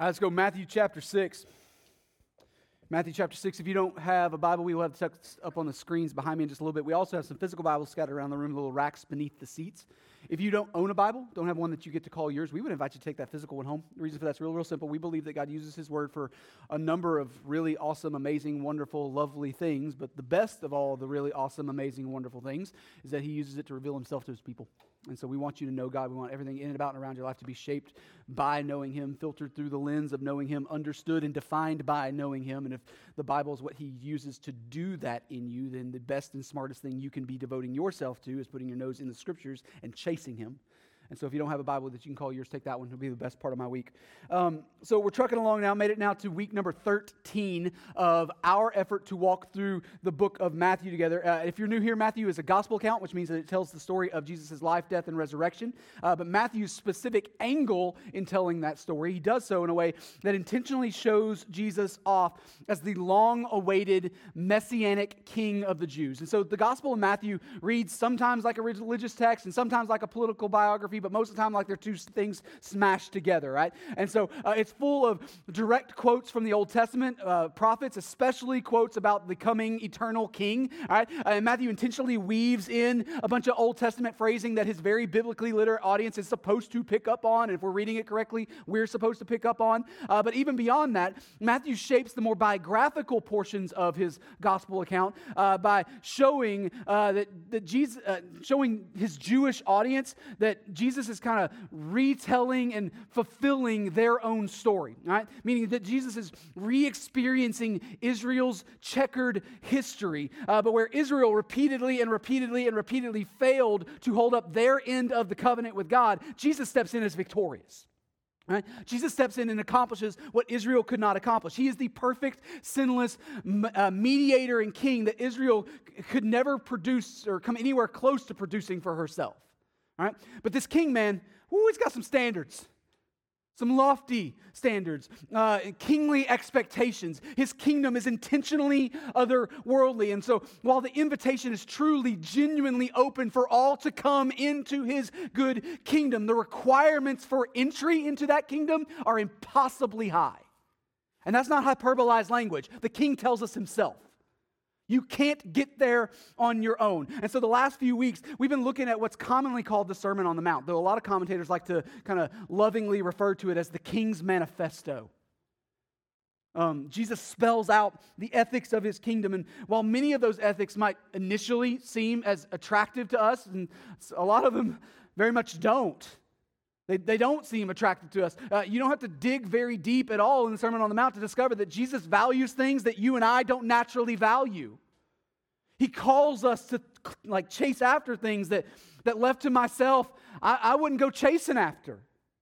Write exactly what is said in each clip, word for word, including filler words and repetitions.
All right, let's go Matthew chapter six. Matthew chapter six. If you don't have a Bible, we will have the text up on the screens behind me in just a little bit. We also have some physical Bibles scattered around the room, little racks beneath the seats. If you don't own a Bible, don't have one that you get to call yours, we would invite you to take that physical one home. The reason for that's real, real simple. We believe that God uses His Word for a number of really awesome, amazing, wonderful, lovely things. But the best of all the really awesome, amazing, wonderful things is that He uses it to reveal Himself to His people. And so we want you to know God. We want everything in and about and around your life to be shaped by knowing Him, filtered through the lens of knowing Him, understood and defined by knowing Him. And if the Bible is what He uses to do that in you, then the best and smartest thing you can be devoting yourself to is putting your nose in the Scriptures and chasing Him. And so if you don't have a Bible that you can call yours, take that one. It'll be the best part of my week. Um, so we're trucking along now, made it now to week number thirteen of our effort to walk through the book of Matthew together. Uh, if you're new here, Matthew is a gospel account, which means that it tells the story of Jesus' life, death, and resurrection. Uh, but Matthew's specific angle in telling that story, he does so in a way that intentionally shows Jesus off as the long-awaited messianic king of the Jews. And so the Gospel of Matthew reads sometimes like a religious text and sometimes like a political biography, but most of the time like they're two things smashed together, right? And so uh, it's full of direct quotes from the Old Testament uh, prophets, especially quotes about the coming eternal king, all right? Uh, and Matthew intentionally weaves in a bunch of Old Testament phrasing that his very biblically literate audience is supposed to pick up on, and if we're reading it correctly, we're supposed to pick up on. Uh, but even beyond that, Matthew shapes the more biographical portions of his gospel account uh, by showing uh, that, that Jesus, uh, showing his Jewish audience that Jesus Jesus is kind of retelling and fulfilling their own story, right? Meaning that Jesus is re-experiencing Israel's checkered history, uh, but where Israel repeatedly and repeatedly and repeatedly failed to hold up their end of the covenant with God, Jesus steps in as victorious. Right? Jesus steps in and accomplishes what Israel could not accomplish. He is the perfect, sinless uh, mediator and king that Israel could never produce or come anywhere close to producing for herself. All right? But this king, man, ooh, he's got some standards. Some lofty standards, uh, kingly expectations. His kingdom is intentionally otherworldly. And so while the invitation is truly, genuinely open for all to come into His good kingdom, the requirements for entry into that kingdom are impossibly high. And that's not hyperbolized language. The king tells us himself. You can't get there on your own. And so the last few weeks, we've been looking at what's commonly called the Sermon on the Mount, though a lot of commentators like to kind of lovingly refer to it as the King's Manifesto. Um, Jesus spells out the ethics of His kingdom, and while many of those ethics might initially seem as attractive to us, and a lot of them very much don't, They, they don't seem attractive to us. Uh, you don't have to dig very deep at all in the Sermon on the Mount to discover that Jesus values things that you and I don't naturally value. He calls us to like chase after things that, that left to myself, I, I wouldn't go chasing after.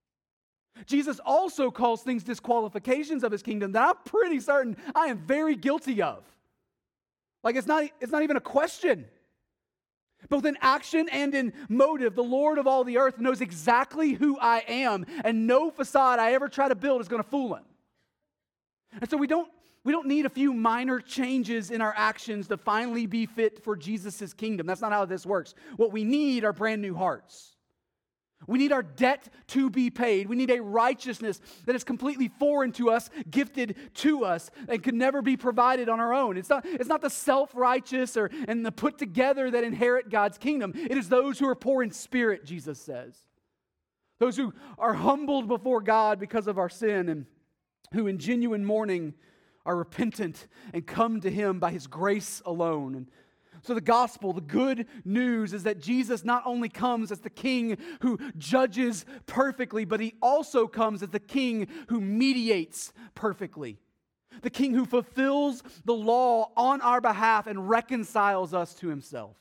Jesus also calls things disqualifications of His kingdom that I'm pretty certain I am very guilty of. Like it's not, it's not even a question. Both in action and in motive, the Lord of all the earth knows exactly who I am, and no facade I ever try to build is going to fool Him. And so we don't, we don't need a few minor changes in our actions to finally be fit for Jesus' kingdom. That's not how this works. What we need are brand new hearts. We need our debt to be paid. We need a righteousness that is completely foreign to us, gifted to us, and could never be provided on our own. It's not, it's not the self-righteous or and the put-together that inherit God's kingdom. It is those who are poor in spirit, Jesus says. Those who are humbled before God because of our sin and who in genuine mourning are repentant and come to Him by His grace alone. And so the gospel, the good news is that Jesus not only comes as the king who judges perfectly, but He also comes as the king who mediates perfectly. The king who fulfills the law on our behalf and reconciles us to Himself.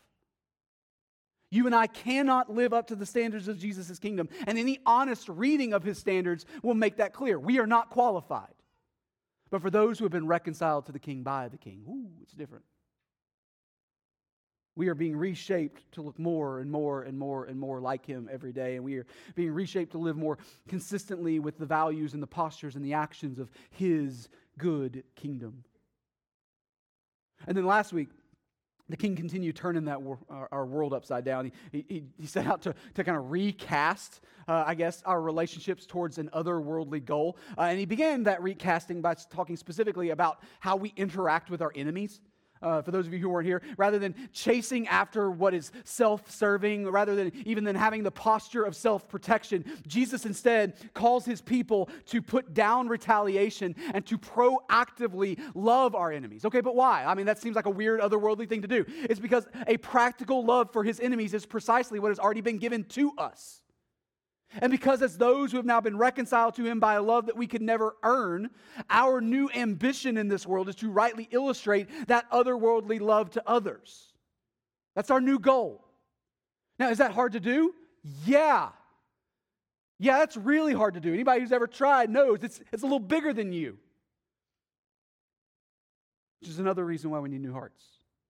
You and I cannot live up to the standards of Jesus' kingdom, and any honest reading of His standards will make that clear. We are not qualified. But for those who have been reconciled to the king by the king, ooh, it's different. We are being reshaped to look more and more and more and more like Him every day. And we are being reshaped to live more consistently with the values and the postures and the actions of His good kingdom. And then last week, the king continued turning that wor- our, our world upside down. He, he, he set out to, to kind of recast, uh, I guess, our relationships towards an otherworldly goal. Uh, and he began that recasting by talking specifically about how we interact with our enemies. Uh, for those of you who weren't here, rather than chasing after what is self-serving, rather than even than having the posture of self-protection, Jesus instead calls his people to put down retaliation and to proactively love our enemies. Okay, but why? I mean, that seems like a weird otherworldly thing to do. It's because a practical love for his enemies is precisely what has already been given to us. And because as those who have now been reconciled to him by a love that we could never earn, our new ambition in this world is to rightly illustrate that otherworldly love to others. That's our new goal. Now, is that hard to do? Yeah. Yeah, that's really hard to do. Anybody who's ever tried knows it's, it's a little bigger than you. Which is another reason why we need new hearts.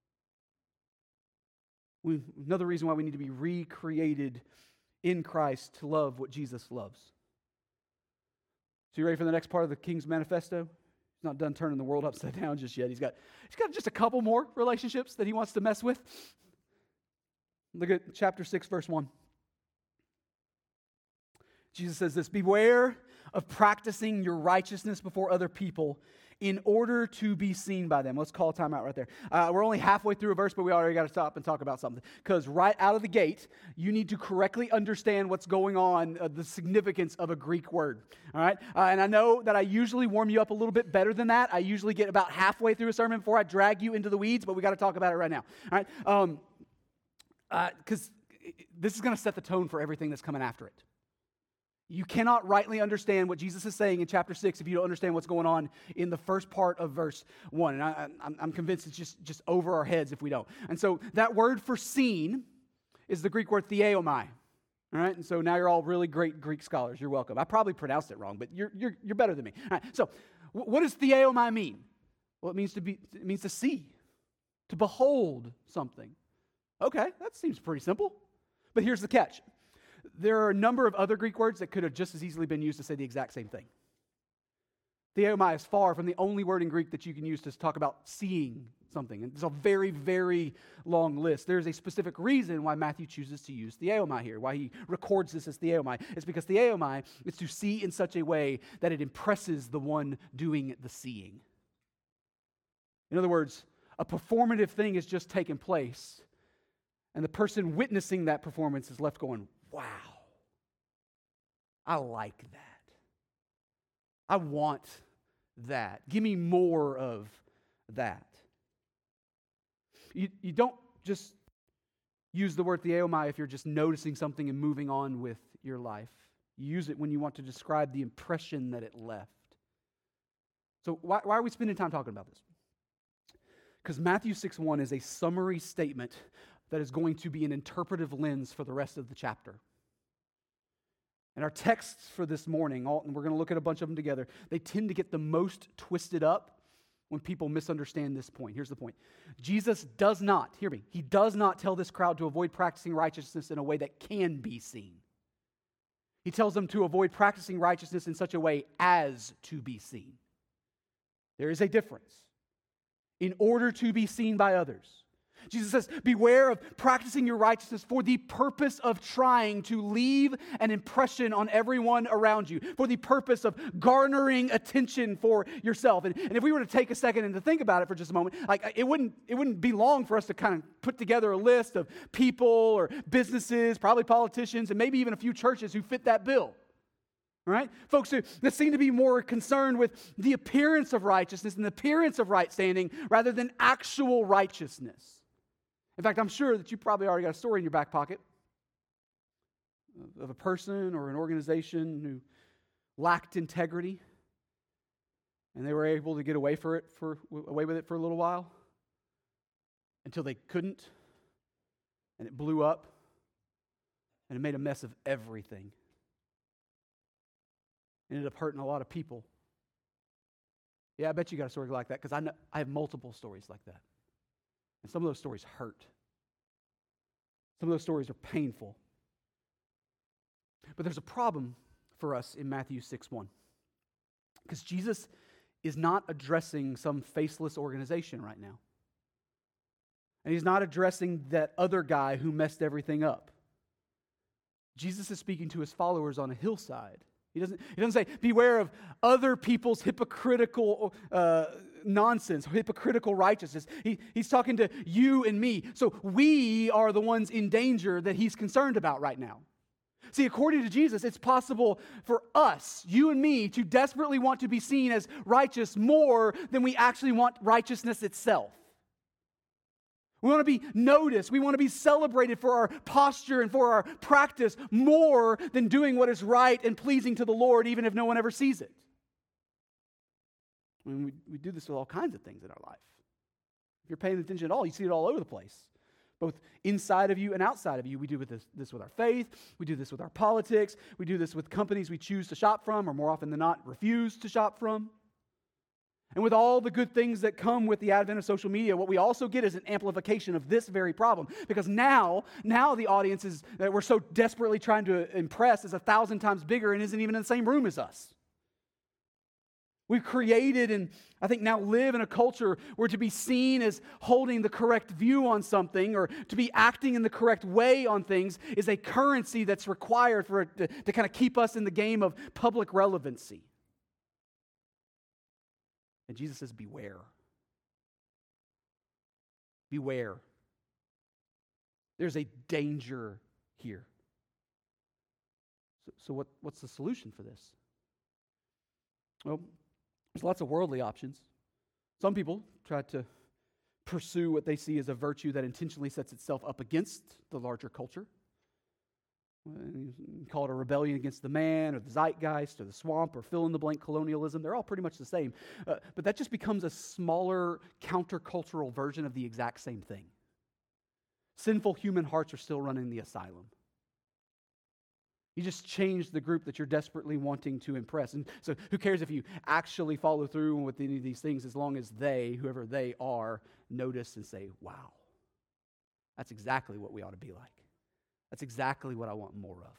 We, another reason why we need to be recreated in Christ to love what Jesus loves. So you ready for the next part of the King's Manifesto? He's not done turning the world upside down just yet. He's got, he's got just a couple more relationships that he wants to mess with. Look at chapter six, verse one. Jesus says this, "Beware of practicing your righteousness before other people in order to be seen by them." Let's call a timeout right there. Uh, we're only halfway through a verse, but we already got to stop and talk about something. Because right out of the gate, you need to correctly understand what's going on, uh, the significance of a Greek word. All right? Uh, and I know that I usually warm you up a little bit better than that. I usually get about halfway through a sermon before I drag you into the weeds, but we got to talk about it right now. All right? Um, because uh, this is going to set the tone for everything that's coming after it. You cannot rightly understand what Jesus is saying in chapter six if you don't understand what's going on in the first part of verse one. And I, I'm, I'm convinced it's just, just over our heads if we don't. And so that word for seen is the Greek word theomai. All right? And so now you're all really great Greek scholars. You're welcome. I probably pronounced it wrong, but you're, you're, you're better than me. All right, so what does theomai mean? Well, it means to be, it means to see, to behold something. Okay, that seems pretty simple. But here's the catch. There are a number of other Greek words that could have just as easily been used to say the exact same thing. Theomai is far from the only word in Greek that you can use to talk about seeing something. And it's a very, very long list. There's a specific reason why Matthew chooses to use theomai here, why he records this as theomai. It's because theomai is to see in such a way that it impresses the one doing the seeing. In other words, a performative thing has just taken place, and the person witnessing that performance is left going, wow, I like that. I want that. Give me more of that. You, you don't just use the word theomai if you're just noticing something and moving on with your life. You use it when you want to describe the impression that it left. So why, why are we spending time talking about this? Because Matthew six one is a summary statement that is going to be an interpretive lens for the rest of the chapter. And our texts for this morning, all, and we're going to look at a bunch of them together, they tend to get the most twisted up when people misunderstand this point. Here's the point. Jesus does not, hear me, he does not tell this crowd to avoid practicing righteousness in a way that can be seen. He tells them to avoid practicing righteousness in such a way as to be seen. There is a difference. In order to be seen by others. Jesus says, beware of practicing your righteousness for the purpose of trying to leave an impression on everyone around you, for the purpose of garnering attention for yourself. And, and if we were to take a second and to think about it for just a moment, like it wouldn't, it wouldn't be long for us to kind of put together a list of people or businesses, probably politicians, and maybe even a few churches who fit that bill. All right? Folks who, that seem to be more concerned with the appearance of righteousness and the appearance of right standing rather than actual righteousness. In fact, I'm sure that you probably already got a story in your back pocket of a person or an organization who lacked integrity and they were able to get away for it for away with it for a little while until they couldn't, and it blew up and it made a mess of everything. It ended up hurting a lot of people. Yeah, I bet you got a story like that because I know I have multiple stories like that. And some of those stories hurt. Some of those stories are painful. But there's a problem for us in Matthew six one. Because Jesus is not addressing some faceless organization right now. And he's not addressing that other guy who messed everything up. Jesus is speaking to his followers on a hillside. He doesn't, he doesn't say, beware of other people's hypocritical uh, nonsense, hypocritical righteousness. He, he's talking to you and me. So we are the ones in danger that he's concerned about right now. See, according to Jesus, it's possible for us, you and me, to desperately want to be seen as righteous more than we actually want righteousness itself. We want to be noticed. We want to be celebrated for our posture and for our practice more than doing what is right and pleasing to the Lord, even if no one ever sees it. I mean, we, we do this with all kinds of things in our life. If you're paying attention at all, you see it all over the place. Both inside of you and outside of you. We do with this, this with our faith. We do this with our politics. We do this with companies we choose to shop from, or more often than not, refuse to shop from. And with all the good things that come with the advent of social media, what we also get is an amplification of this very problem. Because now, now the audiences that we're so desperately trying to impress is a thousand times bigger and isn't even in the same room as us. We've created and I think now live in a culture where to be seen as holding the correct view on something or to be acting in the correct way on things is a currency that's required for it to, to kind of keep us in the game of public relevancy. And Jesus says, beware. Beware. There's a danger here. So, so what, what's the solution for this? Well, there's lots of worldly options. Some people try to pursue what they see as a virtue that intentionally sets itself up against the larger culture. You call it a rebellion against the man or the zeitgeist or the swamp or fill-in-the-blank colonialism. They're all pretty much the same. Uh, but that just becomes a smaller countercultural version of the exact same thing. Sinful human hearts are still running the asylum. You just change the group that you're desperately wanting to impress. And so who cares if you actually follow through with any of these things as long as they, whoever they are, notice and say, wow, that's exactly what we ought to be like. That's exactly what I want more of.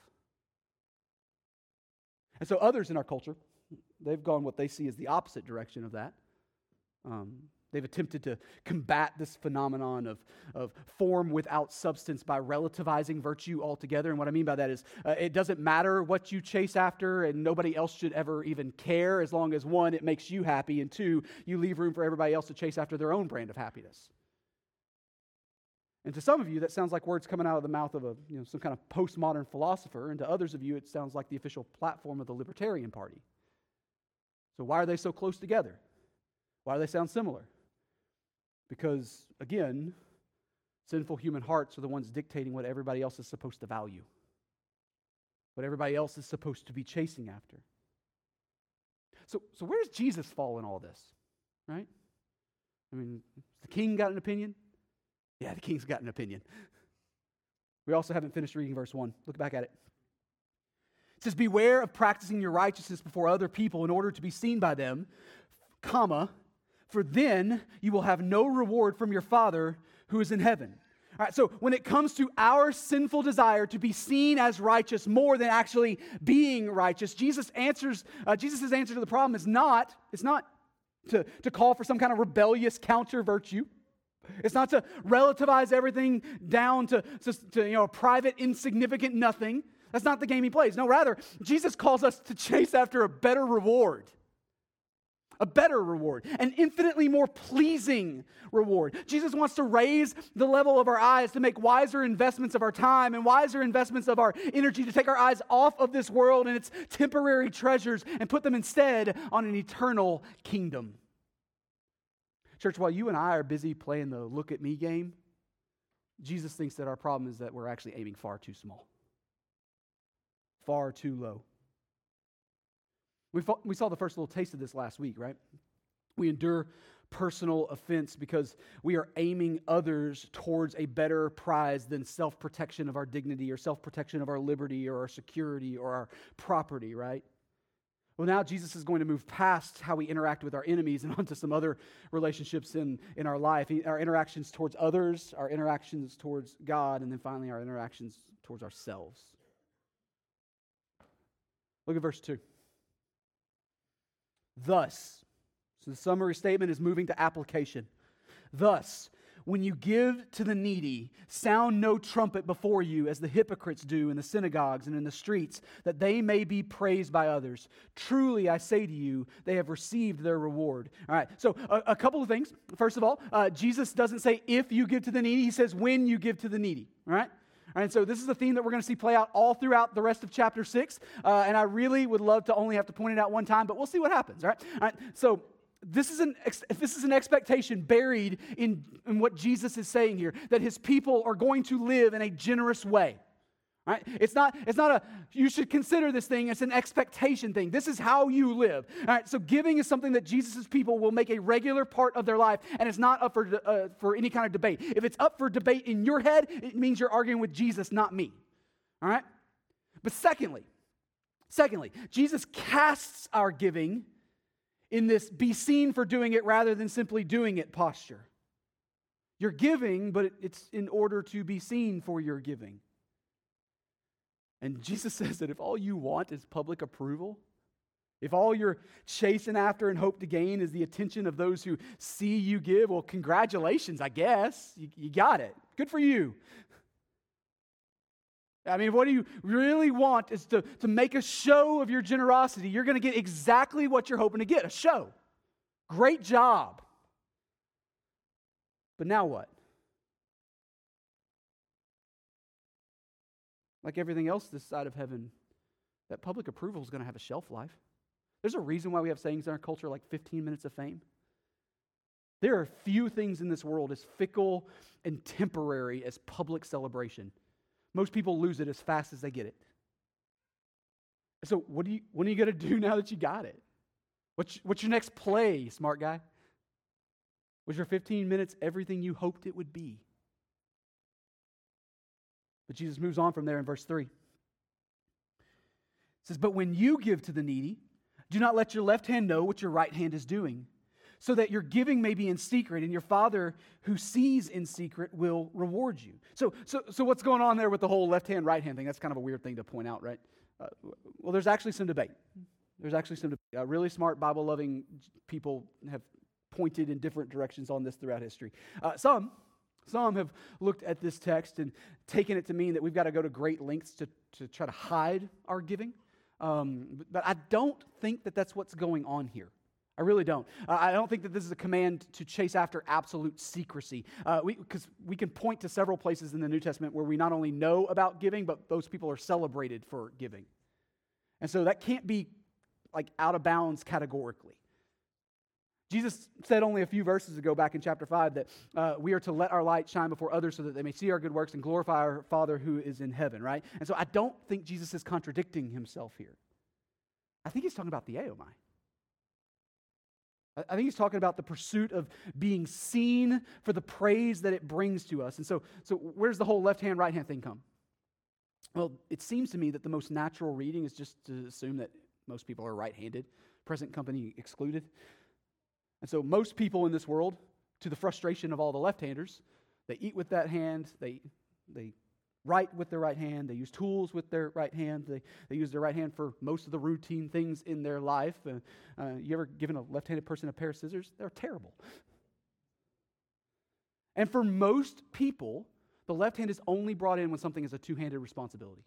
And so others in our culture, they've gone what they see as the opposite direction of that. Um, they've attempted to combat this phenomenon of, of form without substance by relativizing virtue altogether. And what I mean by that is uh, it doesn't matter what you chase after and nobody else should ever even care as long as, one, it makes you happy, and two, you leave room for everybody else to chase after their own brand of happiness. And to some of you, that sounds like words coming out of the mouth of a, you know, some kind of postmodern philosopher, and to others of you, it sounds like the official platform of the Libertarian Party. So why are they so close together? Why do they sound similar? Because, again, sinful human hearts are the ones dictating what everybody else is supposed to value, what everybody else is supposed to be chasing after. So, so where does Jesus fall in all this, right? I mean, the king got an opinion? Yeah, the king's got an opinion. We also haven't finished reading verse one. Look back at it. It says, beware of practicing your righteousness before other people in order to be seen by them, comma, for then you will have no reward from your Father who is in heaven. All right, so when it comes to our sinful desire to be seen as righteous more than actually being righteous, Jesus answers, uh, Jesus' answer to the problem is not, it's not to, to call for some kind of rebellious counter virtue. It's not to relativize everything down to, to, to you know, a private, insignificant nothing. That's not the game he plays. No, rather, Jesus calls us to chase after a better reward. A better reward. An infinitely more pleasing reward. Jesus wants to raise the level of our eyes to make wiser investments of our time and wiser investments of our energy, to take our eyes off of this world and its temporary treasures and put them instead on an eternal kingdom. Church, while you and I are busy playing the look at me game, Jesus thinks that our problem is that we're actually aiming far too small, far too low. We, fought, we saw the first little taste of this last week, right? We endure personal offense because we are aiming others towards a better prize than self-protection of our dignity or self-protection of our liberty or our security or our property, right? Well, now Jesus is going to move past how we interact with our enemies and onto some other relationships in, in our life. Our interactions towards others, our interactions towards God, and then finally our interactions towards ourselves. Look at verse two. Thus, so the summary statement is moving to application. Thus, when you give to the needy, sound no trumpet before you as the hypocrites do in the synagogues and in the streets, that they may be praised by others. Truly, I say to you, they have received their reward. All right, so a, a couple of things. First of all, uh, Jesus doesn't say if you give to the needy, he says when you give to the needy. All right? All right, so this is a theme that we're going to see play out all throughout the rest of chapter six, uh, and I really would love to only have to point it out one time, but we'll see what happens. All right, all right. So this is an this is an expectation buried in, in what Jesus is saying here, that his people are going to live in a generous way. All right, it's not it's not a you should consider this thing. It's an expectation thing. This is how you live. All right, so giving is something that Jesus' people will make a regular part of their life, and it's not up for uh, for any kind of debate. If it's up for debate in your head, it means you're arguing with Jesus, not me. All right, but secondly, secondly, Jesus casts our giving in this be seen for doing it rather than simply doing it posture. You're giving, but it's in order to be seen for your giving. And Jesus says that if all you want is public approval, if all you're chasing after and hope to gain is the attention of those who see you give, well, congratulations, I guess. You, you got it. Good for you. I mean, what do you really want is to, to make a show of your generosity. You're going to get exactly what you're hoping to get, a show. Great job. But now what? Like everything else this side of heaven, that public approval is going to have a shelf life. There's a reason why we have sayings in our culture like fifteen minutes of fame. There are few things in this world as fickle and temporary as public celebration. Most people lose it as fast as they get it. So what do you what are you going to do now that you got it? What's, what's your next play, smart guy? Was your fifteen minutes everything you hoped it would be? But Jesus moves on from there in verse three. It says, but when you give to the needy, do not let your left hand know what your right hand is doing, so that your giving may be in secret, and your Father who sees in secret will reward you. So, so, so what's going on there with the whole left hand, right hand thing? That's kind of a weird thing to point out, right? Uh, well, there's actually some debate. There's actually some debate. Uh, really smart Bible-loving people have pointed in different directions on this throughout history. Uh, some... Some have looked at this text and taken it to mean that we've got to go to great lengths to, to try to hide our giving. Um, but I don't think that that's what's going on here. I really don't. Uh, I don't think that this is a command to chase after absolute secrecy. Uh, we, because we can point to several places in the New Testament where we not only know about giving, but those people are celebrated for giving. And so that can't be like out of bounds categorically. Jesus said only a few verses ago back in chapter five that uh, we are to let our light shine before others so that they may see our good works and glorify our Father who is in heaven, right? And so I don't think Jesus is contradicting himself here. I think he's talking about the theomai. I think he's talking about the pursuit of being seen for the praise that it brings to us. And so, so where's the whole left-hand, right-hand thing come? Well, it seems to me that the most natural reading is just to assume that most people are right-handed, present company excluded. And so most people in this world, to the frustration of all the left-handers, they eat with that hand, they they write with their right hand, they use tools with their right hand, they, they use their right hand for most of the routine things in their life. Uh, uh, you ever given a left-handed person a pair of scissors? They're terrible. And for most people, the left hand is only brought in when something is a two-handed responsibility.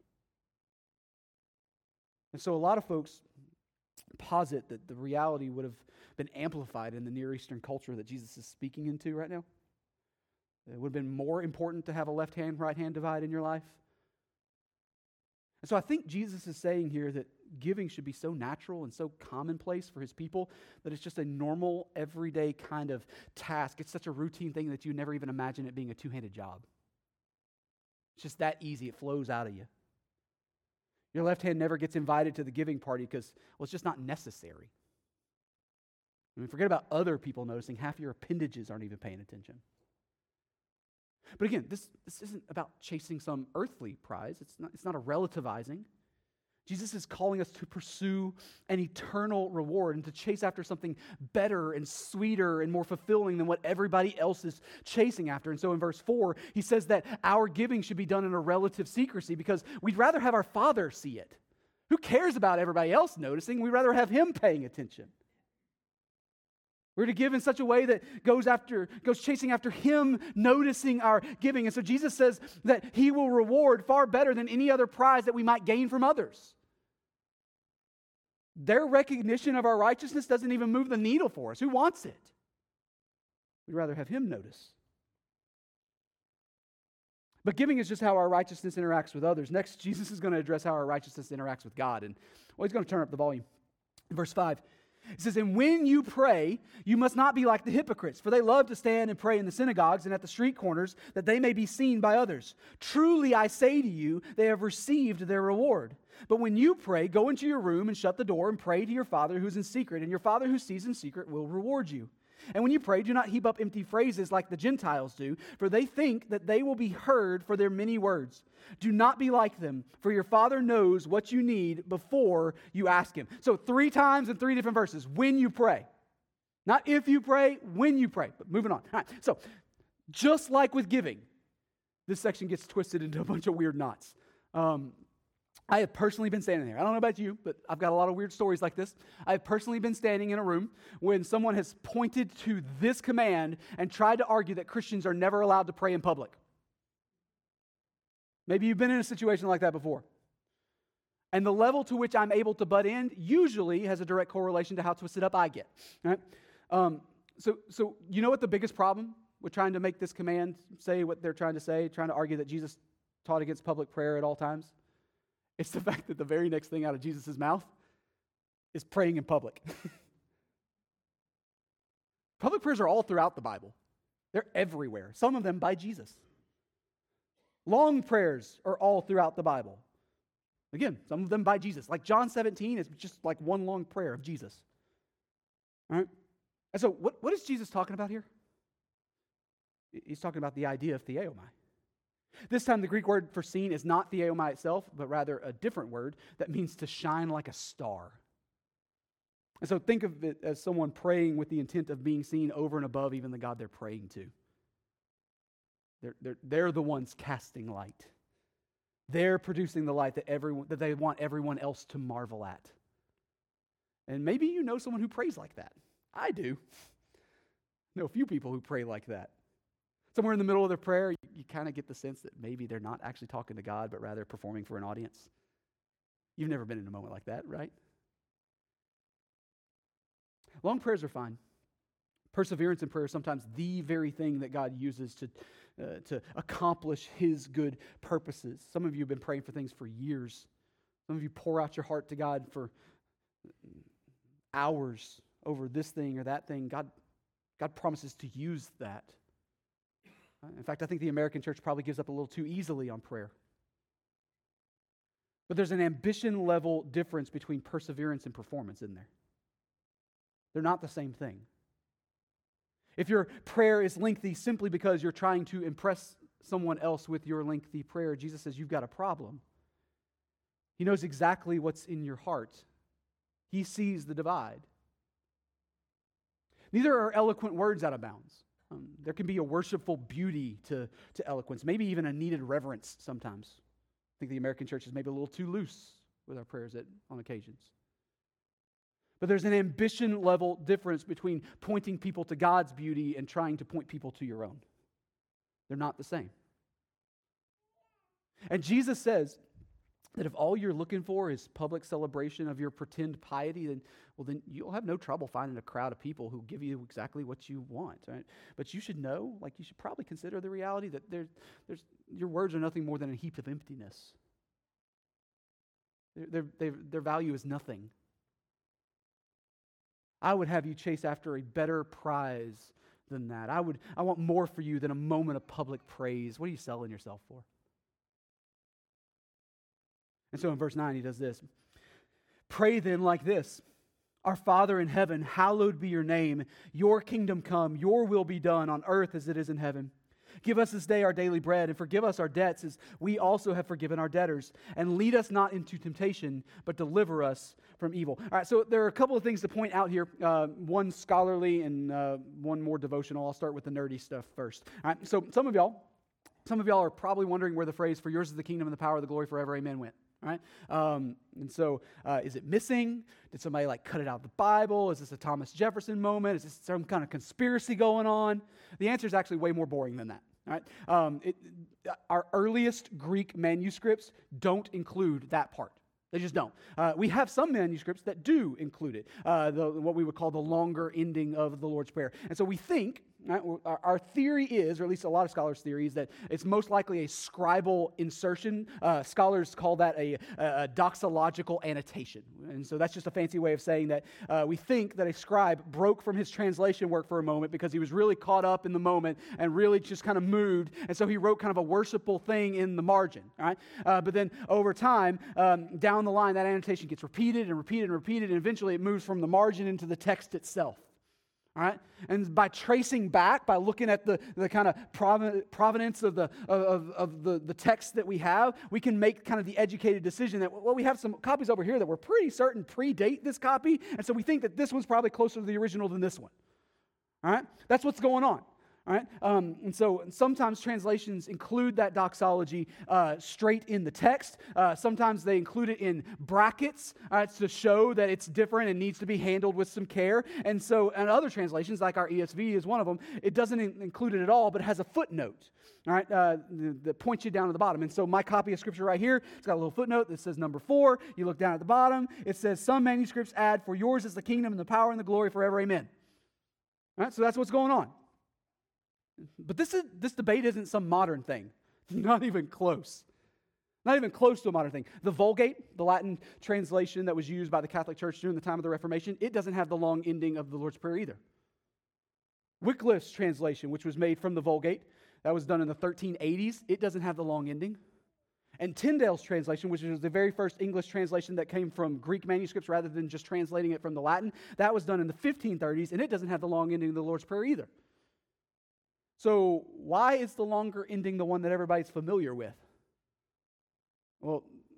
And so a lot of folks posit that the reality would have been amplified in the Near Eastern culture that Jesus is speaking into right now. It would have been more important to have a left-hand, right-hand divide in your life. And so I think Jesus is saying here that giving should be so natural and so commonplace for his people that it's just a normal, everyday kind of task. It's such a routine thing that you never even imagine it being a two-handed job. It's just that easy. It flows out of you. Your left hand never gets invited to the giving party because, well, it's just not necessary. I mean, forget about other people noticing. Half your appendages aren't even paying attention. But again, this, this isn't about chasing some earthly prize. It's not, it's not a relativizing. Jesus is calling us to pursue an eternal reward and to chase after something better and sweeter and more fulfilling than what everybody else is chasing after. And so in verse four, he says that our giving should be done in a relative secrecy because we'd rather have our Father see it. Who cares about everybody else noticing? We'd rather have him paying attention. We're to give in such a way that goes after, goes chasing after Him noticing our giving. And so Jesus says that He will reward far better than any other prize that we might gain from others. Their recognition of our righteousness doesn't even move the needle for us. Who wants it? We'd rather have Him notice. But giving is just how our righteousness interacts with others. Next, Jesus is going to address how our righteousness interacts with God. And well, He's going to turn up the volume. In verse five, it says, "And when you pray, you must not be like the hypocrites, for they love to stand and pray in the synagogues and at the street corners, that they may be seen by others. Truly I say to you, they have received their reward. But when you pray, go into your room and shut the door and pray to your Father who's in secret, and your Father who sees in secret will reward you. And when you pray, do not heap up empty phrases like the Gentiles do, for they think that they will be heard for their many words. Do not be like them, for your Father knows what you need before you ask Him." So three times in three different verses, when you pray. Not if you pray, when you pray. But moving on. All right, so just like with giving, this section gets twisted into a bunch of weird knots. Um, I have personally been standing there. I don't know about you, but I've got a lot of weird stories like this. I have personally been standing in a room when someone has pointed to this command and tried to argue that Christians are never allowed to pray in public. Maybe you've been in a situation like that before. And the level to which I'm able to butt in usually has a direct correlation to how twisted up I get. Right? Um, so, so you know what the biggest problem with trying to make this command say what they're trying to say, trying to argue that Jesus taught against public prayer at all times? It's the fact that the very next thing out of Jesus' mouth is praying in public. Public prayers are all throughout the Bible. They're everywhere, some of them by Jesus. Long prayers are all throughout the Bible. Again, some of them by Jesus. Like John seventeen is just like one long prayer of Jesus. All right? And so what, what is Jesus talking about here? He's talking about the idea of theomai. This time the Greek word for seen is not theomai itself, but rather a different word that means to shine like a star. And so think of it as someone praying with the intent of being seen over and above even the God they're praying to. They're, they're, they're the ones casting light. They're producing the light that everyone that they want everyone else to marvel at. And maybe you know someone who prays like that. I do. I know a few people who pray like that. Somewhere in the middle of their prayer, you, you kind of get the sense that maybe they're not actually talking to God, but rather performing for an audience. You've never been in a moment like that, right? Long prayers are fine. Perseverance in prayer is sometimes the very thing that God uses to, uh, to accomplish His good purposes. Some of you have been praying for things for years. Some of you pour out your heart to God for hours over this thing or that thing. God, God promises to use that. In fact, I think the American church probably gives up a little too easily on prayer. But there's an ambition level difference between perseverance and performance in there. They're not the same thing. If your prayer is lengthy simply because you're trying to impress someone else with your lengthy prayer, Jesus says you've got a problem. He knows exactly what's in your heart. He sees the divide. Neither are eloquent words out of bounds. Um, there can be a worshipful beauty to, to eloquence, maybe even a needed reverence sometimes. I think the American church is maybe a little too loose with our prayers at, on occasions. But there's an ambition level difference between pointing people to God's beauty and trying to point people to your own. They're not the same. And Jesus says that if all you're looking for is public celebration of your pretend piety, then well, then you'll have no trouble finding a crowd of people who give you exactly what you want. Right? But you should know, like you should probably consider the reality that there's, there's, your words are nothing more than a heap of emptiness. Their, their, their value is nothing. I would have you chase after a better prize than that. I would. I want more for you than a moment of public praise. What are you selling yourself for? And so in verse nine, he does this. Pray then like this. Our Father in heaven, hallowed be your name. Your kingdom come, your will be done on earth as it is in heaven. Give us this day our daily bread, and forgive us our debts as we also have forgiven our debtors. And lead us not into temptation, but deliver us from evil. All right, so there are a couple of things to point out here. Uh, one scholarly and uh, one more devotional. I'll start with the nerdy stuff first. All right, so some of y'all, some of y'all are probably wondering where the phrase, "For yours is the kingdom and the power and the glory forever, amen," went. All right? Um, and so uh, is it missing? Did somebody like cut it out of the Bible? Is this a Thomas Jefferson moment? Is this some kind of conspiracy going on? The answer is actually way more boring than that. All right? Um, it, our earliest Greek manuscripts don't include that part. They just don't. Uh, we have some manuscripts that do include it, uh, the, what we would call the longer ending of the Lord's Prayer. And so we think, right, our, our theory is, or at least a lot of scholars' theory is that it's most likely a scribal insertion. Uh, scholars call that a, a doxological annotation. And so that's just a fancy way of saying that uh, we think that a scribe broke from his translation work for a moment because he was really caught up in the moment and really just kind of moved. And so he wrote kind of a worshipful thing in the margin. All right? Uh, but then over time, um, down the line, that annotation gets repeated and repeated and repeated, and eventually it moves from the margin into the text itself. All right? And by tracing back, by looking at the, the kind of provenance of the of, of the, the text that we have, we can make kind of the educated decision that, well, we have some copies over here that we're pretty certain predate this copy, and so we think that this one's probably closer to the original than this one. All right? That's what's going on. All right, um, and so sometimes translations include that doxology uh, straight in the text. Uh, sometimes they include it in brackets uh, to show that it's different and needs to be handled with some care. And so, and other translations, like our E S V is one of them, it doesn't in- include it at all, but it has a footnote. All right, uh, that points you down to the bottom. And so my copy of Scripture right here, it's got a little footnote that says number four. You look down at the bottom, it says, "Some manuscripts add, 'For yours is the kingdom and the power and the glory forever, amen.'" All right, so that's what's going on. But this is this debate isn't some modern thing. Not even close. Not even close to a modern thing. The Vulgate, the Latin translation that was used by the Catholic Church during the time of the Reformation, it doesn't have the long ending of the Lord's Prayer either. Wycliffe's translation, which was made from the Vulgate, that was done in the thirteen eighties, it doesn't have the long ending. And Tyndale's translation, which was the very first English translation that came from Greek manuscripts rather than just translating it from the Latin, that was done in the fifteen thirties, and it doesn't have the long ending of the Lord's Prayer either. So why is the longer ending the one that everybody's familiar with? Well,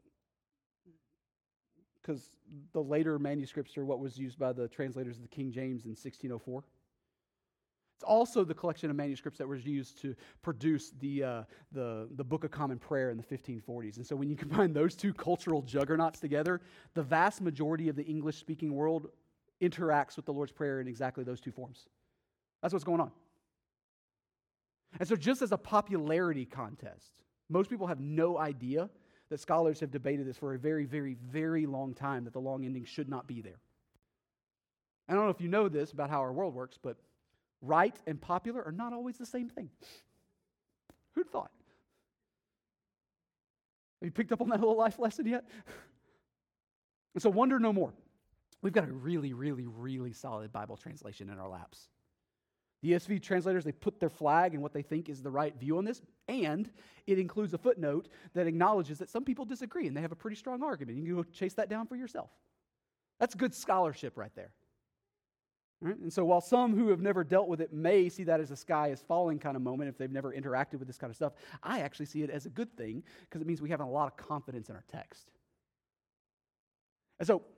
because the later manuscripts are what was used by the translators of the King James in sixteen oh four. It's also the collection of manuscripts that was used to produce the, uh, the, the Book of Common Prayer in the fifteen forties. And so when you combine those two cultural juggernauts together, the vast majority of the English-speaking world interacts with the Lord's Prayer in exactly those two forms. That's what's going on. And so just as a popularity contest, most people have no idea that scholars have debated this for a very, very, very long time, that the long ending should not be there. I don't know if you know this about how our world works, but right and popular are not always the same thing. Who'd thought? Have you picked up on that little life lesson yet? And so wonder no more. We've got a really, really, really solid Bible translation in our laps. The E S V translators, they put their flag in what they think is the right view on this, and it includes a footnote that acknowledges that some people disagree, and they have a pretty strong argument. You can go chase that down for yourself. That's good scholarship right there. All right? And so while some who have never dealt with it may see that as a sky is falling kind of moment if they've never interacted with this kind of stuff, I actually see it as a good thing because it means we have a lot of confidence in our text. And so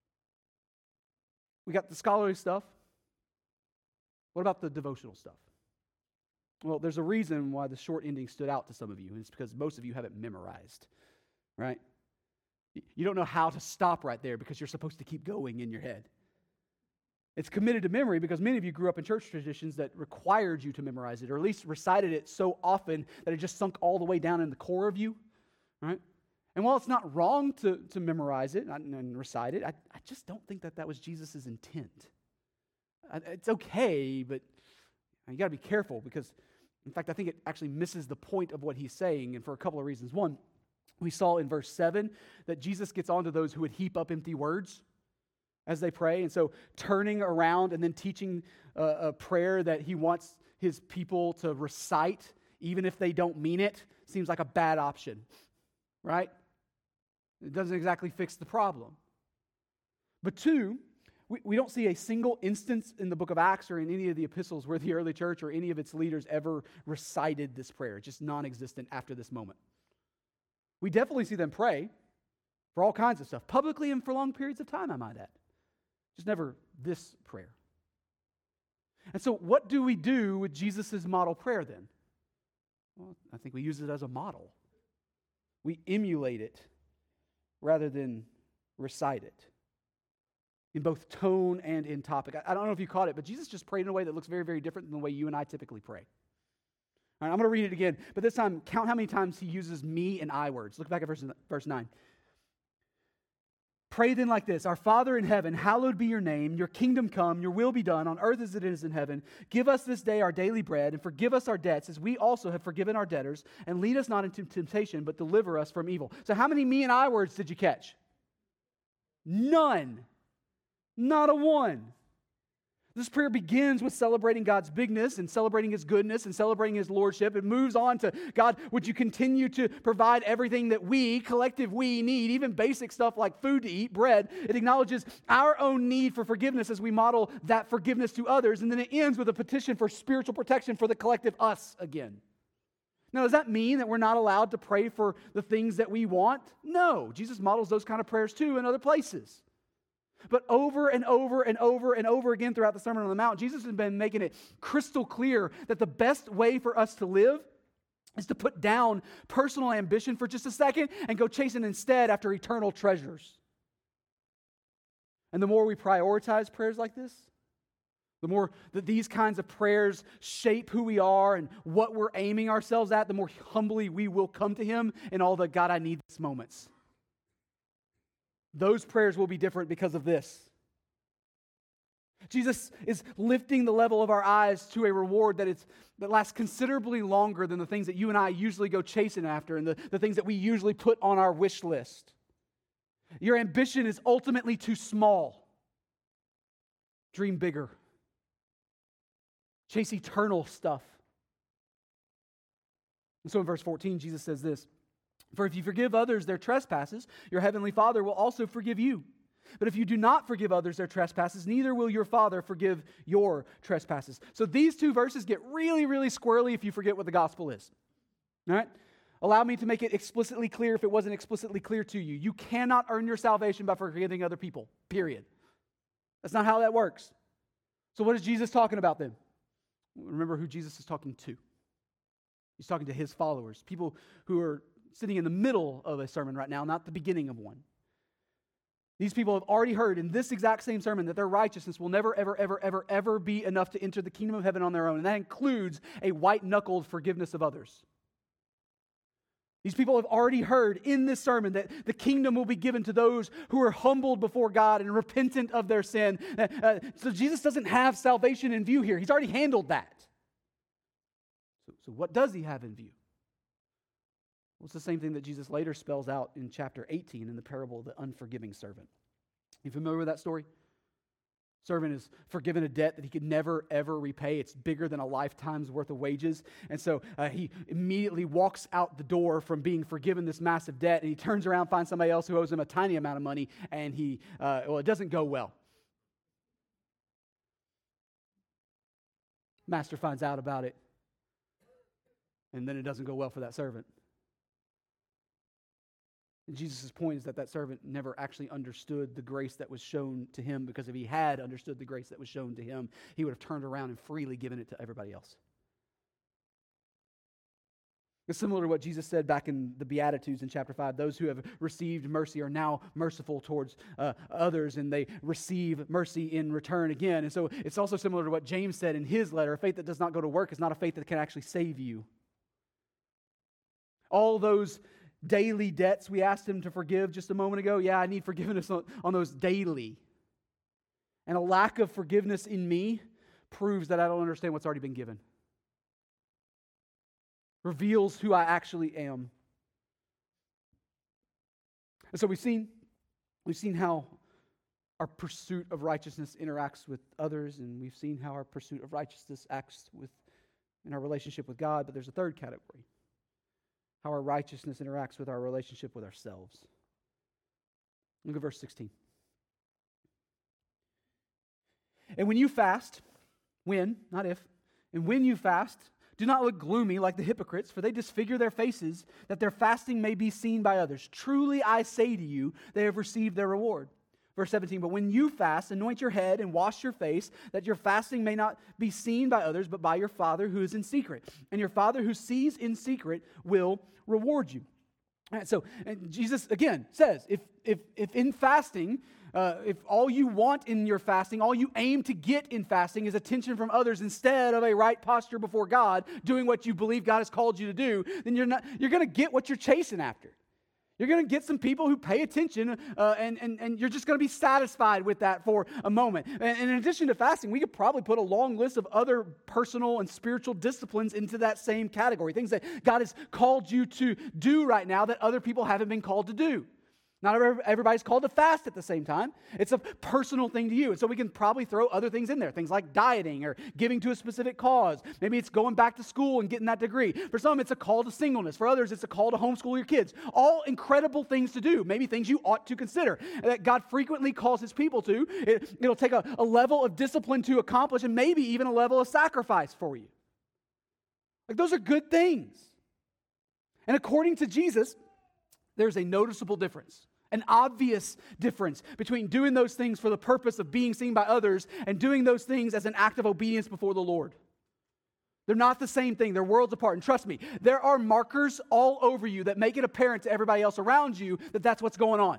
we got the scholarly stuff. What about the devotional stuff? Well, there's a reason why the short ending stood out to some of you, and it's because most of you have it memorized, right? You don't know how to stop right there because you're supposed to keep going in your head. It's committed to memory because many of you grew up in church traditions that required you to memorize it, or at least recited it so often that it just sunk all the way down in the core of you, right? And while it's not wrong to, to memorize it and, and recite it, I, I just don't think that that was Jesus' intent. It's okay, but you got to be careful because, in fact, I think it actually misses the point of what he's saying, and for a couple of reasons. One, we saw in verse seven that Jesus gets onto those who would heap up empty words as they pray, and so turning around and then teaching a, a prayer that he wants his people to recite, even if they don't mean it, seems like a bad option, right? It doesn't exactly fix the problem. But two, We, we don't see a single instance in the book of Acts or in any of the epistles where the early church or any of its leaders ever recited this prayer. It's just non-existent after this moment. We definitely see them pray for all kinds of stuff, publicly and for long periods of time, I might add. Just never this prayer. And so what do we do with Jesus' model prayer then? Well, I think we use it as a model. We emulate it. rather than recite it, in both tone and in topic. I, I don't know if you caught it, but Jesus just prayed in a way that looks very, very different than the way you and I typically pray. All right, I'm going to read it again, but this time, count how many times he uses me and I words. Look back at verse, verse nine. Pray then like this: Our Father in heaven, hallowed be your name. Your kingdom come, your will be done on earth as it is in heaven. Give us this day our daily bread, and forgive us our debts as we also have forgiven our debtors. And lead us not into temptation, but deliver us from evil. So how many me and I words did you catch? None. Not a one. This prayer begins with celebrating God's bigness and celebrating His goodness and celebrating His lordship. It moves on to, God, would you continue to provide everything that we, collective we, need, even basic stuff like food to eat, bread. It acknowledges our own need for forgiveness as we model that forgiveness to others. And then it ends with a petition for spiritual protection for the collective us again. Now, does that mean that we're not allowed to pray for the things that we want? No. Jesus models those kind of prayers too in other places. But over and over and over and over again throughout the Sermon on the Mount, Jesus has been making it crystal clear that the best way for us to live is to put down personal ambition for just a second and go chasing instead after eternal treasures. And the more we prioritize prayers like this, the more that these kinds of prayers shape who we are and what we're aiming ourselves at, the more humbly we will come to Him in all the God, I need this moments. Those prayers will be different because of this. Jesus is lifting the level of our eyes to a reward that, is, that lasts considerably longer than the things that you and I usually go chasing after and the, the things that we usually put on our wish list. Your ambition is ultimately too small. Dream bigger. Chase eternal stuff. And so in verse fourteen, Jesus says this: For if you forgive others their trespasses, your heavenly Father will also forgive you. But if you do not forgive others their trespasses, neither will your Father forgive your trespasses. So these two verses get really, really squirrely if you forget what the gospel is. All right? Allow me to make it explicitly clear if it wasn't explicitly clear to you. You cannot earn your salvation by forgiving other people, period. That's not how that works. So what is Jesus talking about then? Remember who Jesus is talking to. He's talking to His followers, people who are sitting in the middle of a sermon right now, not the beginning of one. These people have already heard in this exact same sermon that their righteousness will never, ever, ever, ever, ever be enough to enter the kingdom of heaven on their own. And that includes a white-knuckled forgiveness of others. These people have already heard in this sermon that the kingdom will be given to those who are humbled before God and repentant of their sin. Uh, so Jesus doesn't have salvation in view here. He's already handled that. So, so what does He have in view? Well, it's the same thing that Jesus later spells out in chapter eighteen in the parable of the unforgiving servant. You familiar with that story? Servant is forgiven a debt that he could never, ever repay. It's bigger than a lifetime's worth of wages. And so uh, he immediately walks out the door from being forgiven this massive debt, and he turns around, finds somebody else who owes him a tiny amount of money, and he, uh, well, it doesn't go well. Master finds out about it, and then it doesn't go well for that servant. And Jesus' point is that that servant never actually understood the grace that was shown to him, because if he had understood the grace that was shown to him, he would have turned around and freely given it to everybody else. It's similar to what Jesus said back in the Beatitudes in chapter five. Those who have received mercy are now merciful towards uh, others, and they receive mercy in return again. And so it's also similar to what James said in his letter. A faith that does not go to work is not a faith that can actually save you. All those daily debts we asked Him to forgive just a moment ago, yeah, I need forgiveness on, on those daily. And a lack of forgiveness in me proves that I don't understand what's already been given. Reveals who I actually am. And so we've seen, we've seen how our pursuit of righteousness interacts with others, and we've seen how our pursuit of righteousness acts with in our relationship with God, but there's a third category. How our righteousness interacts with our relationship with ourselves. Look at verse sixteen. And when you fast, when, not if, and when you fast, do not look gloomy like the hypocrites, for they disfigure their faces, that their fasting may be seen by others. Truly I say to you, they have received their reward. Verse seventeen, but when you fast, anoint your head and wash your face, that your fasting may not be seen by others, but by your Father who is in secret. And your Father who sees in secret will reward you. All right, so and Jesus, again, says, if, if, if in fasting, uh, if all you want in your fasting, all you aim to get in fasting is attention from others instead of a right posture before God, doing what you believe God has called you to do, then you're not you're going to get what you're chasing after. You're going to get some people who pay attention, uh, and, and, and you're just going to be satisfied with that for a moment. And, and in addition to fasting, we could probably put a long list of other personal and spiritual disciplines into that same category, things that God has called you to do right now that other people haven't been called to do. Not everybody's called to fast at the same time. It's a personal thing to you. And so we can probably throw other things in there, things like dieting or giving to a specific cause. Maybe it's going back to school and getting that degree. For some, it's a call to singleness. For others, it's a call to homeschool your kids. All incredible things to do, maybe things you ought to consider, that God frequently calls his people to. It, it'll take a, a level of discipline to accomplish, and maybe even a level of sacrifice for you. Like, those are good things. And according to Jesus, there's a noticeable difference. An obvious difference between doing those things for the purpose of being seen by others and doing those things as an act of obedience before the Lord. They're not the same thing. They're worlds apart. And trust me, there are markers all over you that make it apparent to everybody else around you that that's what's going on.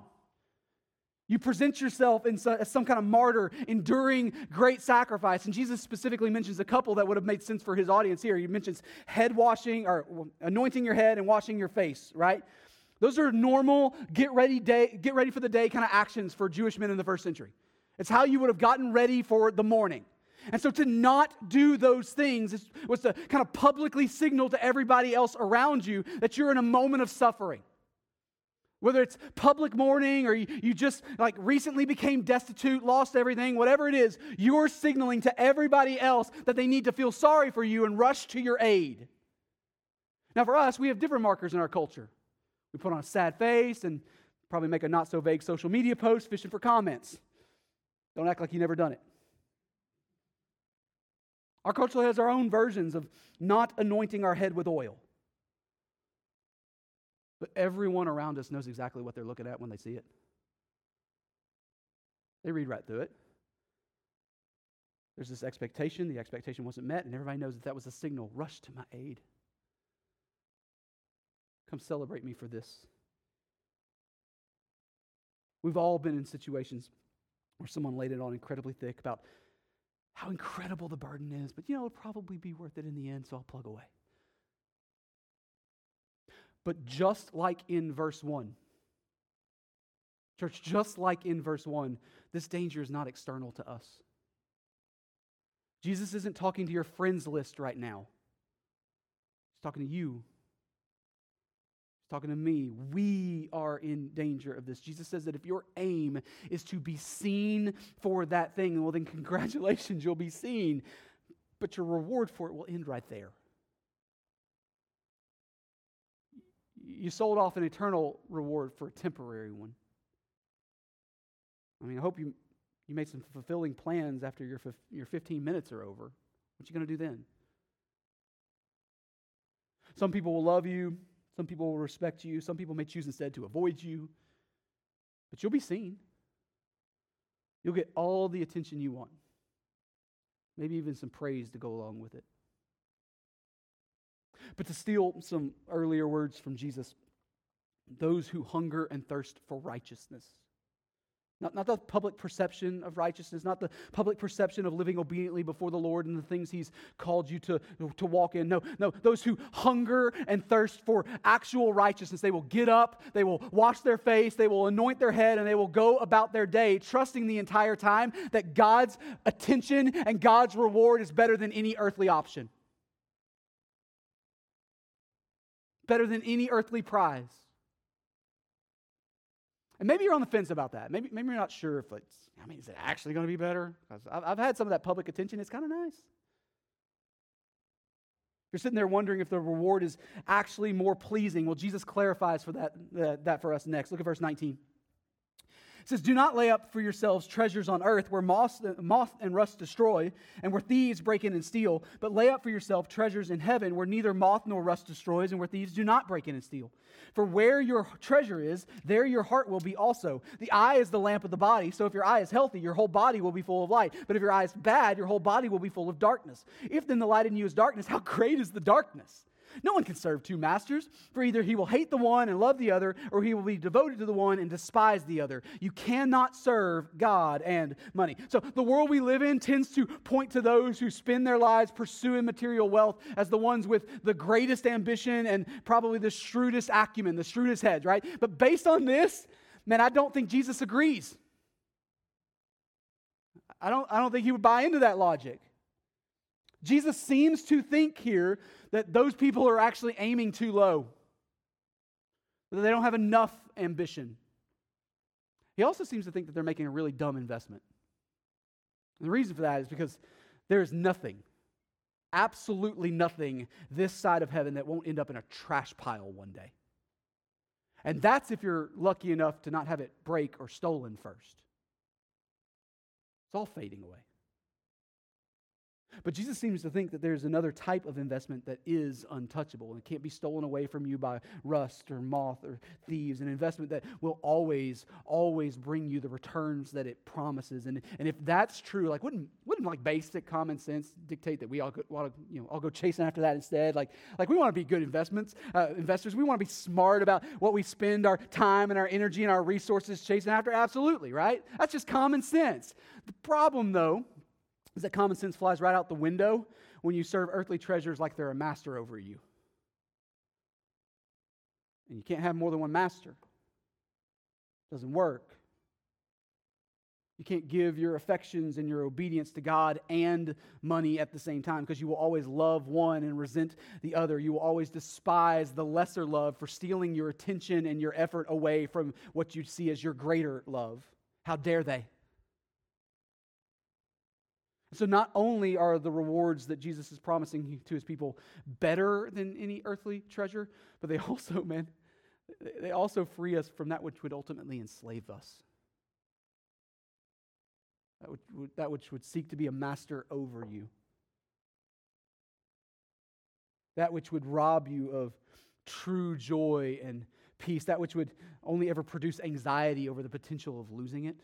You present yourself in so, as some kind of martyr, enduring great sacrifice. And Jesus specifically mentions a couple that would have made sense for his audience here. He mentions head washing, or anointing your head and washing your face, right? Those are normal, get ready day, get ready for the day kind of actions for Jewish men in the first century. It's how you would have gotten ready for the morning. And so to not do those things is, was to kind of publicly signal to everybody else around you that you're in a moment of suffering. Whether it's public mourning or you, you just like recently became destitute, lost everything, whatever it is, you're signaling to everybody else that they need to feel sorry for you and rush to your aid. Now for us, we have different markers in our culture. We put on a sad face and probably make a not-so-vague social media post fishing for comments. Don't act like you've never done it. Our culture has our own versions of not anointing our head with oil. But everyone around us knows exactly what they're looking at when they see it. They read right through it. There's this expectation. The expectation wasn't met, and everybody knows that that was a signal. Rush to my aid. Come celebrate me for this. We've all been in situations where someone laid it on incredibly thick about how incredible the burden is, but you know, it'll probably be worth it in the end, so I'll plug away. But just like in verse one, church, just like in verse one, this danger is not external to us. Jesus isn't talking to your friends list right now. He's talking to you. Talking to me, we are in danger of this. Jesus says that if your aim is to be seen for that thing, well then congratulations, you'll be seen. But your reward for it will end right there. You sold off an eternal reward for a temporary one. I mean, I hope you you made some fulfilling plans after your your fifteen minutes are over. What you going to do then? Some people will love you. Some people will respect you. Some people may choose instead to avoid you. But you'll be seen. You'll get all the attention you want. Maybe even some praise to go along with it. But to steal some earlier words from Jesus, those who hunger and thirst for righteousness. Not, not the public perception of righteousness, not the public perception of living obediently before the Lord and the things He's called you to, to walk in. No, no, those who hunger and thirst for actual righteousness. They will get up, they will wash their face, they will anoint their head, and they will go about their day trusting the entire time that God's attention and God's reward is better than any earthly option. Better than any earthly prize. And maybe you're on the fence about that. Maybe, maybe you're not sure if it's, I mean, is it actually going to be better? Because I've, I've had some of that public attention. It's kind of nice. You're sitting there wondering if the reward is actually more pleasing. Well, Jesus clarifies for that, uh, that for us next. Look at verse nineteen. It says, do not lay up for yourselves treasures on earth where moth, moth and rust destroy and where thieves break in and steal, but lay up for yourself treasures in heaven where neither moth nor rust destroys and where thieves do not break in and steal. For where your treasure is, there your heart will be also. The eye is the lamp of the body, so if your eye is healthy, your whole body will be full of light. But if your eye is bad, your whole body will be full of darkness. If then the light in you is darkness, how great is the darkness? No one can serve two masters, for either he will hate the one and love the other, or he will be devoted to the one and despise the other. You cannot serve God and money. So the world we live in tends to point to those who spend their lives pursuing material wealth as the ones with the greatest ambition and probably the shrewdest acumen, the shrewdest heads, right? But based on this, man, I don't think Jesus agrees. I don't, I don't think he would buy into that logic. Jesus seems to think here that those people are actually aiming too low, that they don't have enough ambition. He also seems to think that they're making a really dumb investment. And the reason for that is because there is nothing, absolutely nothing this side of heaven that won't end up in a trash pile one day. And that's if you're lucky enough to not have it break or stolen first. It's all fading away. But Jesus seems to think that there's another type of investment that is untouchable and can't be stolen away from you by rust or moth or thieves, an investment that will always, always bring you the returns that it promises. And, and if that's true, like wouldn't wouldn't like basic common sense dictate that we all go, want to, you know, all go chasing after that instead? Like, like we want to be good investments, uh, investors. We want to be smart about what we spend our time and our energy and our resources chasing after. Absolutely, right? That's just common sense. The problem, though, is that common sense flies right out the window when you serve earthly treasures like they're a master over you. And you can't have more than one master. It doesn't work. You can't give your affections and your obedience to God and money at the same time, because you will always love one and resent the other. You will always despise the lesser love for stealing your attention and your effort away from what you see as your greater love. How dare they? So not only are the rewards that Jesus is promising to his people better than any earthly treasure, but they also, man, they also free us from that which would ultimately enslave us. That which would, that which would seek to be a master over you. That which would rob you of true joy and peace. That which would only ever produce anxiety over the potential of losing it.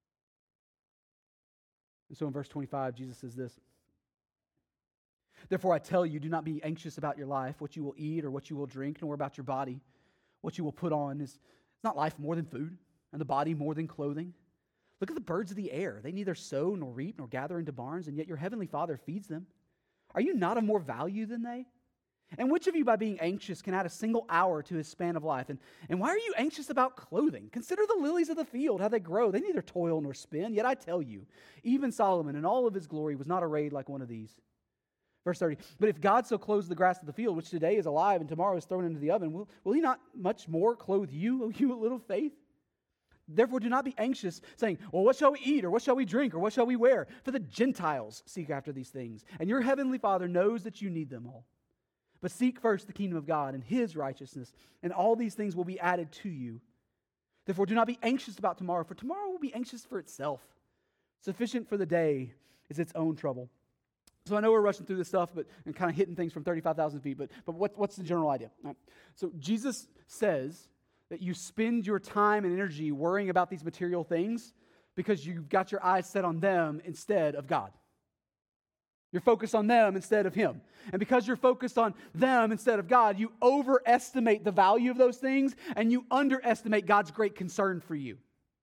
And so in verse twenty-five, Jesus says this: "Therefore I tell you, do not be anxious about your life, what you will eat or what you will drink, nor about your body, what you will put on. Is not life more than food, and the body more than clothing? Look at the birds of the air. They neither sow nor reap nor gather into barns, and yet your heavenly Father feeds them. Are you not of more value than they? And which of you, by being anxious, can add a single hour to his span of life? And, and why are you anxious about clothing? Consider the lilies of the field, how they grow. They neither toil nor spin. Yet I tell you, even Solomon in all of his glory was not arrayed like one of these." Verse thirty, "But if God so clothes the grass of the field, which today is alive and tomorrow is thrown into the oven, will, will he not much more clothe you, O you of little faith? Therefore do not be anxious, saying, well, what shall we eat, or what shall we drink, or what shall we wear? For the Gentiles seek after these things, and your heavenly Father knows that you need them all. But seek first the kingdom of God and his righteousness, and all these things will be added to you. Therefore do not be anxious about tomorrow, for tomorrow will be anxious for itself. Sufficient for the day is its own trouble." So I know we're rushing through this stuff, but and kind of hitting things from thirty-five thousand feet, but, but what, what's the general idea? All right. So Jesus says that you spend your time and energy worrying about these material things because you've got your eyes set on them instead of God. You're focused on them instead of him. And because you're focused on them instead of God, you overestimate the value of those things and you underestimate God's great concern for you.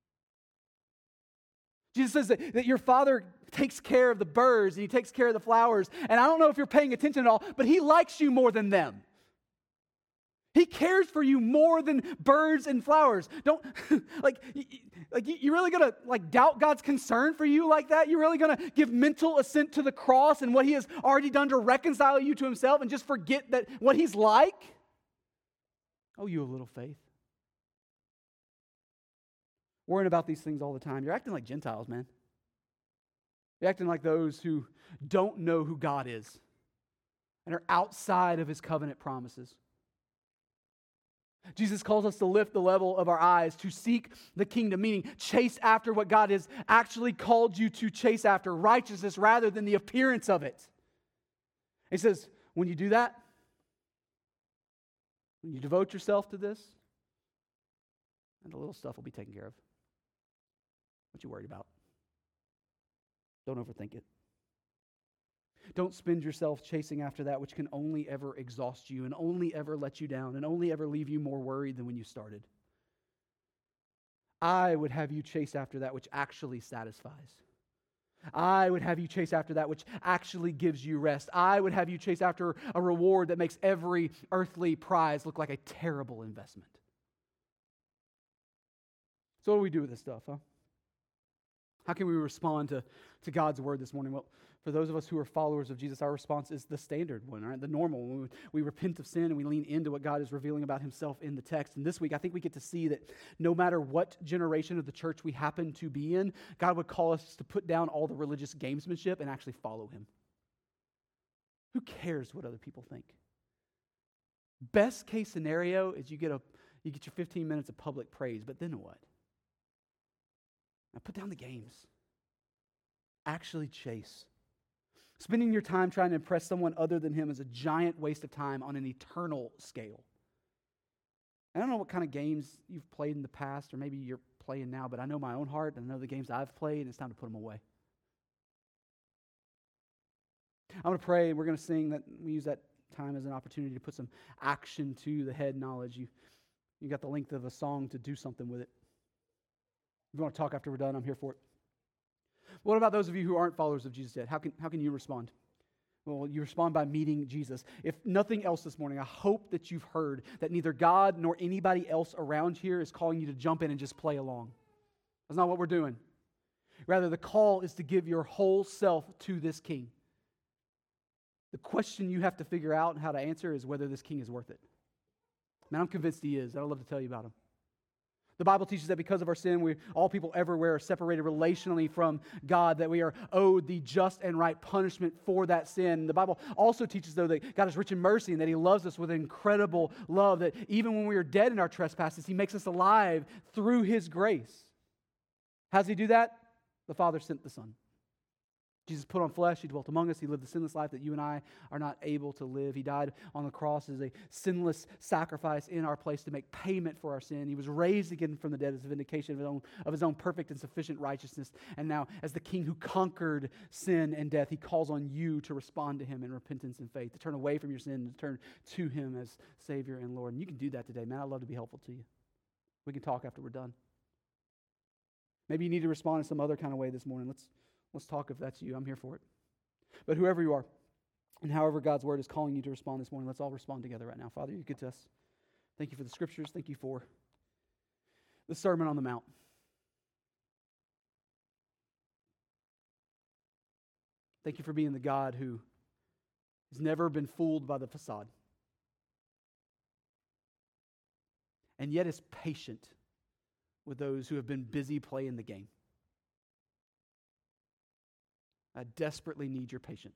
Jesus says that, that your Father takes care of the birds and he takes care of the flowers. And I don't know if you're paying attention at all, but he likes you more than them. He cares for you more than birds and flowers. Don't, like, like you really gonna like doubt God's concern for you like that? You're really gonna give mental assent to the cross and what he has already done to reconcile you to himself and just forget that what he's like? Oh, you of little faith. Worrying about these things all the time. You're acting like Gentiles, man. You're acting like those who don't know who God is and are outside of his covenant promises. Jesus calls us to lift the level of our eyes, to seek the kingdom, meaning chase after what God has actually called you to chase after, righteousness rather than the appearance of it. He says, when you do that, when you devote yourself to this, and the little stuff will be taken care of. What you worried about. Don't overthink it. don't spend yourself chasing after that which can only ever exhaust you and only ever let you down and only ever leave you more worried than when you started. I would have you chase after that which actually satisfies. I would have you chase after that which actually gives you rest. I would have you chase after a reward that makes every earthly prize look like a terrible investment. So what do we do with this stuff, huh? How can we respond to, to God's word this morning? Well, for those of us who are followers of Jesus, our response is the standard one, right? The normal one. We, we repent of sin and we lean into what God is revealing about himself in the text. And this week, I think we get to see that no matter what generation of the church we happen to be in, God would call us to put down all the religious gamesmanship and actually follow him. Who cares what other people think? Best case scenario is you get a you get your fifteen minutes of public praise, but then what? Now put down the games. Actually chase. Spending your time trying to impress someone other than him is a giant waste of time on an eternal scale. I don't know what kind of games you've played in the past, or maybe you're playing now, but I know my own heart, and I know the games I've played, and it's time to put them away. I'm going to pray, and we're going to sing that. We use that time as an opportunity to put some action to the head knowledge. You, you got the length of a song to do something with it. If you want to talk after we're done, I'm here for it. What about those of you who aren't followers of Jesus yet? How can, how can you respond? Well, you respond by meeting Jesus. If nothing else this morning, I hope that you've heard that neither God nor anybody else around here is calling you to jump in and just play along. That's not what we're doing. Rather, the call is to give your whole self to this King. The question you have to figure out and how to answer is whether this King is worth it. Man, I'm convinced he is. I'd love to tell you about him. The Bible teaches that because of our sin, we all people everywhere are separated relationally from God, that we are owed the just and right punishment for that sin. The Bible also teaches, though, that God is rich in mercy and that he loves us with incredible love, that even when we are dead in our trespasses, he makes us alive through his grace. How does he do that? The Father sent the Son. Jesus put on flesh, he dwelt among us, he lived the sinless life that you and I are not able to live. He died on the cross as a sinless sacrifice in our place to make payment for our sin. He was raised again from the dead as a vindication of his own, of his own perfect and sufficient righteousness. And now, as the King who conquered sin and death, he calls on you to respond to him in repentance and faith, to turn away from your sin and to turn to him as Savior and Lord. And you can do that today, man. I'd love to be helpful to you. We can talk after we're done. Maybe you need to respond in some other kind of way this morning. Let's Let's talk if that's you. I'm here for it. But whoever you are, and however God's word is calling you to respond this morning, let's all respond together right now. Father, you're good to us. Thank you for the scriptures. Thank you for the Sermon on the Mount. Thank you for being the God who has never been fooled by the facade, and yet is patient with those who have been busy playing the game. I desperately need your patience.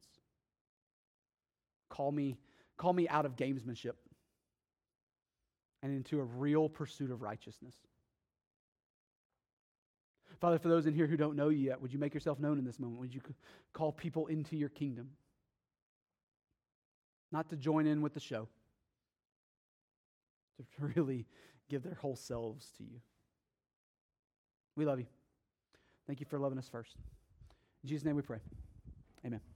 Call me, call me out of gamesmanship and into a real pursuit of righteousness. Father, for those in here who don't know you yet, would you make yourself known in this moment? Would you call people into your kingdom? Not to join in with the show, to really give their whole selves to you. We love you. Thank you for loving us first. In Jesus' name we pray. Amen.